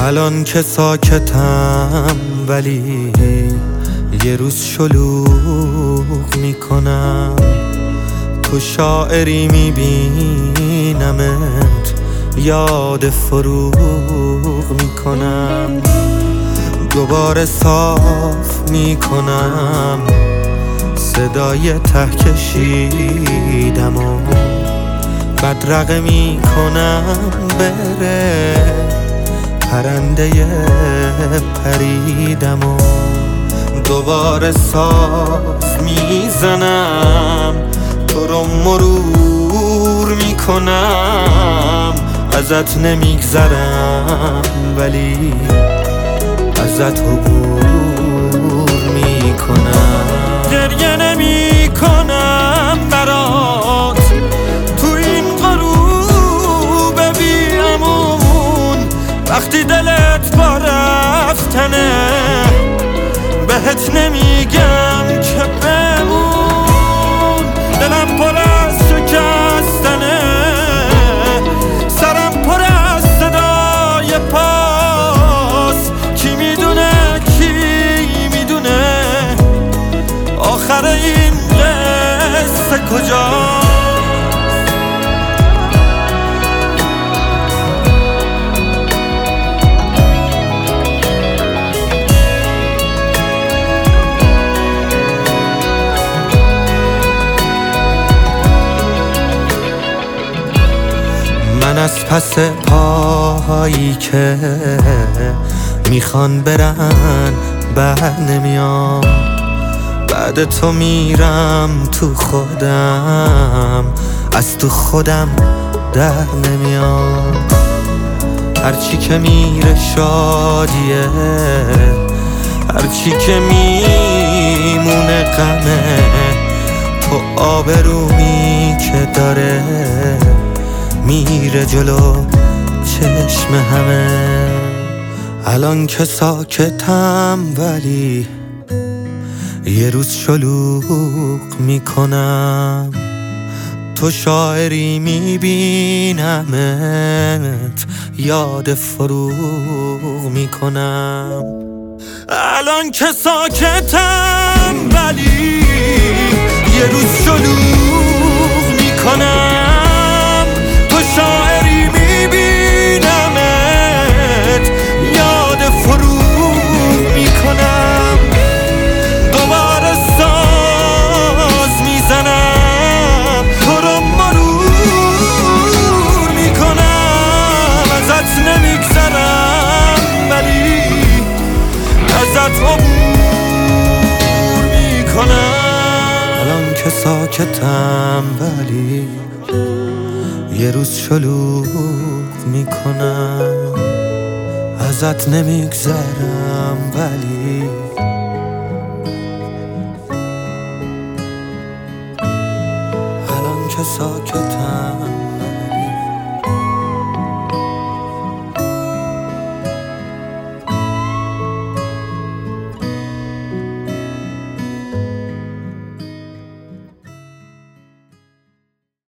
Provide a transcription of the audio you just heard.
الان که ساکتم ولی یه روز شلوغ میکنم. تو شاعری میبینمت یاد فروغ میکنم. دوباره صاف میکنم صدای ته کشیدم و بدرقه میکنم بره پرنده پریدم و دوباره ساز میزنم تو رو مرور میکنم. ازت نمیگذرم ولی ازت عبور میکنم. گریه نمیکنم برات تو این غروب بی امون. وقتی دلت با رفتنه بهت نمیگم که بمون. دلم پر از شکستنه، سرم پر از صدای پاس. کی میدونه آخر این قصه کجاست؟ من از پس پاهایی که میخوان برن بر نمیام. بعد تو میرم تو خودم، از تو خودم در نمیام. هرچی که میره شادیه، هرچی که میمونه غمه. تو آبرومی که داره میره جلو چشم همه. الان که ساکتم ولی یه روز شلوغ میکنم. تو شاعری میبینمت یاد فروغ میکنم. الان که ساکتم ولی یه روز شلوغ میکنم. تو شاعری میبینمت یاد فروغ میکنم. دوباره ساز میزنم تو رو مرور میکنم. ازت نمیگذرم ولی ازت عبور میکنم. الان که ساکتم ولی یه روز شلوغ میکنم. ازت نمیگذرم ولی الان که ساکتم